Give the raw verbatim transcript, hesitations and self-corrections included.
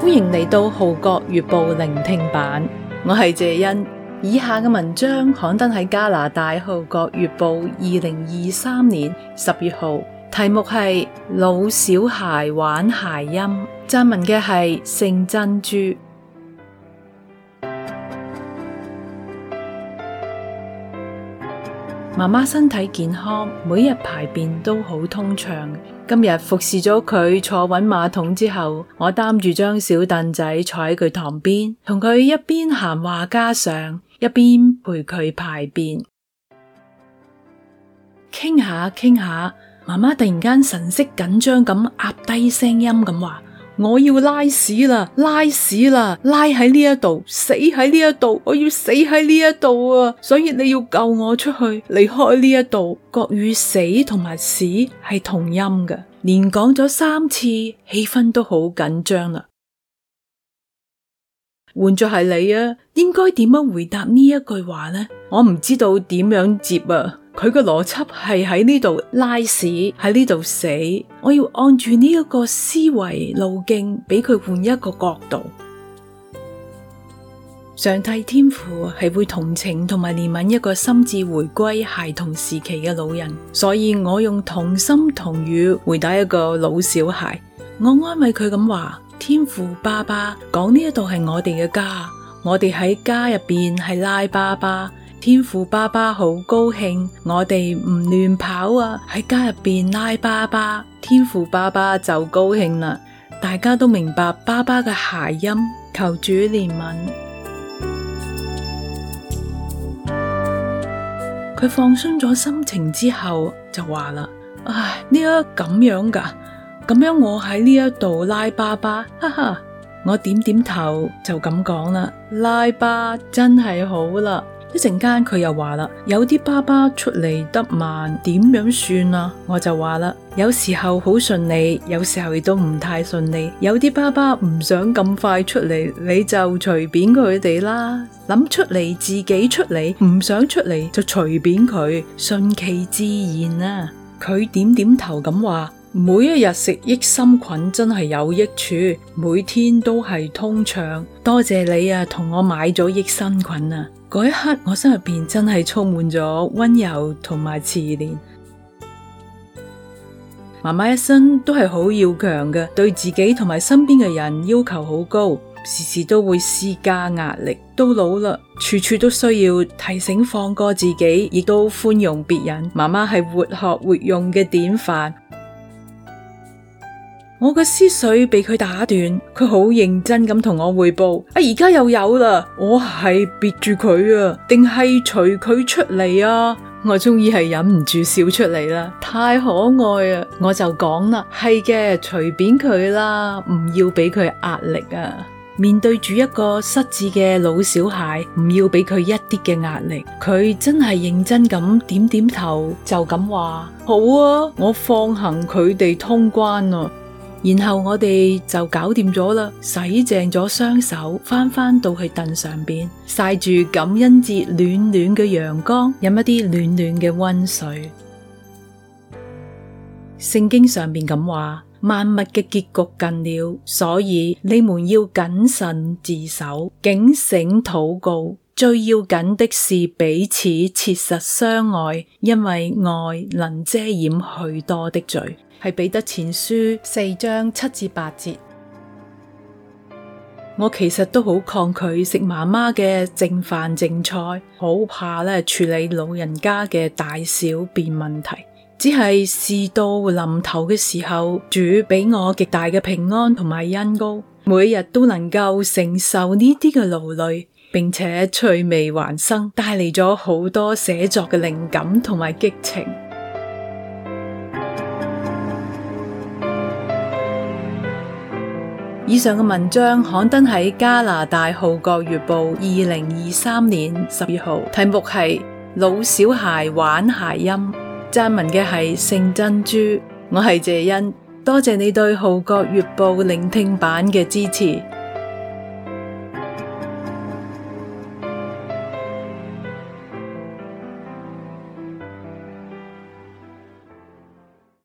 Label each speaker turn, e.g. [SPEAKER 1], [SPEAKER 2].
[SPEAKER 1] 歡迎嚟到《號角月報》聆聽版，我係謝欣。以下嘅文章刊登喺加拿大《號角月報》二零二三年十月號，題目係老小孩玩諧音，撰文嘅係聖珍珠。媽媽身體健康，每日排便都好通暢。今日服侍咗佢坐穩馬桶之後，我擔住張小凳仔坐喺佢旁邊，同佢一邊閒話家常，一邊陪佢排便。傾下傾下，媽媽突然間神色緊張咁壓低聲音咁話：我要拉屎啦，拉屎啦，拉喺呢一度，死喺呢一度，我要死喺呢一度啊！所以你要救我出去，離開呢一度。國語死同埋屎係同音嘅，連講咗三次，氣氛都好緊張啦。換作係你啊，應該點樣回答呢一句話呢？我唔知道點樣接啊。佢個邏輯係喺呢度拉屎，喺呢度死，我要按住呢一個思維路徑，俾佢換一個角度。上帝天父係會同情同埋憐憫一個心智回歸孩童時期嘅老人，所以我用同心同語回答一個老小孩。我安慰佢咁話：天父爸爸，講呢一度係我哋嘅家，我哋喺家入邊係拉爸爸。天父爸爸好高興，我哋唔亂跑啊，喺家入邊拉爸爸，天父爸爸就高興啦。大家都明白爸爸嘅諧音，求主憐憫。佢放鬆咗心情之後就話啦：唉，呢一咁樣噶，咁樣我喺呢一度拉爸爸，哈哈。我點點頭就咁講啦，拉爸真係好啦。一陣間佢又話啦，有啲爸爸出嚟得慢，點樣算啊？我就話啦，有時候好順利，有時候亦都唔太順利。有啲爸爸唔想咁快出嚟，你就隨便佢哋啦。諗出嚟自己出嚟，唔想出嚟就隨便佢，順其自然啊。佢點點頭咁話，每一日食益生菌真係有益處，每天都係通暢。多謝你啊，同我買咗益生菌啊！嗰一刻，我心入邊真係充滿咗溫柔同埋慈憐。媽媽一生都係好要強嘅，對自己同埋身邊嘅人要求好高，時時都會施加壓力。到老啦，處處都需要提醒放過自己，亦都寬容別人。媽媽係活學活用嘅典範。我嘅思緒被佢打斷，佢好認真咁同我匯報：啊，而家又有啦，我係別住佢啊，定係隨佢出嚟啊？我終於係忍唔住笑出嚟啦，太可愛啊！我就講啦，係嘅，隨便佢啦，唔要俾佢壓力啊！面對住一個失智嘅老小孩，唔要俾佢一啲嘅壓力，佢真係認真咁點點頭，就咁話：好啊，我放行佢哋通關啊！然後我哋就搞掂咗啦，洗淨咗雙手，翻返到去凳上邊，曬住感恩節暖暖嘅陽光，飲一啲暖暖嘅溫水。聖經上邊咁話，萬物嘅結局近了，所以你們要謹慎自守，警醒禱告。最要緊的是彼此切實相愛，因為愛能遮掩許多的罪。係彼得前書四章七至八節。我其實都好抗拒食媽媽嘅剩飯剩菜，好怕咧處理老人家嘅大小便問題。只係事到臨頭嘅時候，主俾我極大嘅平安同埋恩膏，每日都能夠承受呢啲嘅勞累，並且趣味橫生，帶嚟咗好多寫作嘅靈感同埋激情。以上嘅文章刊登喺加拿大《號角月報》二零二三年十月號，題目係老小孩玩諧音，撰文嘅係聖珍珠。我係謝欣，多謝你對《號角月報》聆聽版嘅支持。